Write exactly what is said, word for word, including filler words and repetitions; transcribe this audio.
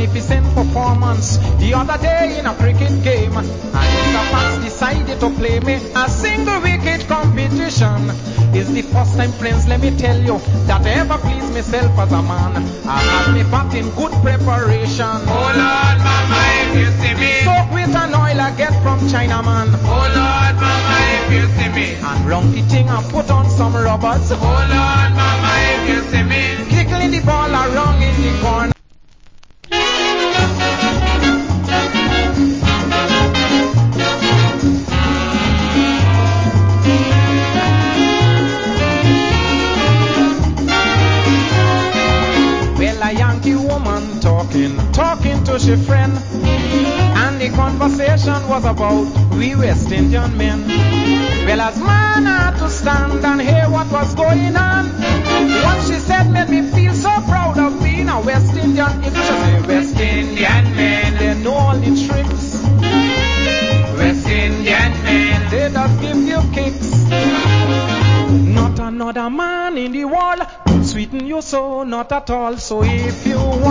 magnificent performance the other day in a cricket game, and Mister Fox decided to play me a single wicket competition. It's the first time, friends, let me tell you, that I ever pleased myself as a man. I had me back in good preparation. Oh Lord, mama, if you see me. Soak with an oil I get from China, man. Oh Lord, mama, if you see me. And round the thing I put on some rubbers. Oh Lord, mama, if you see me. Tickling the ball around in the corner. Well, a Yankee woman talking, talking to she friend, and the conversation was about we West Indian men. Well, as man had to stand and hear what was going on. What she said made me feel so proud of being a West Indian. If you say West Indian men, they know all the tricks. West Indian men, they just give you kicks. Not another man in the world could sweeten you so, not at all. So if you want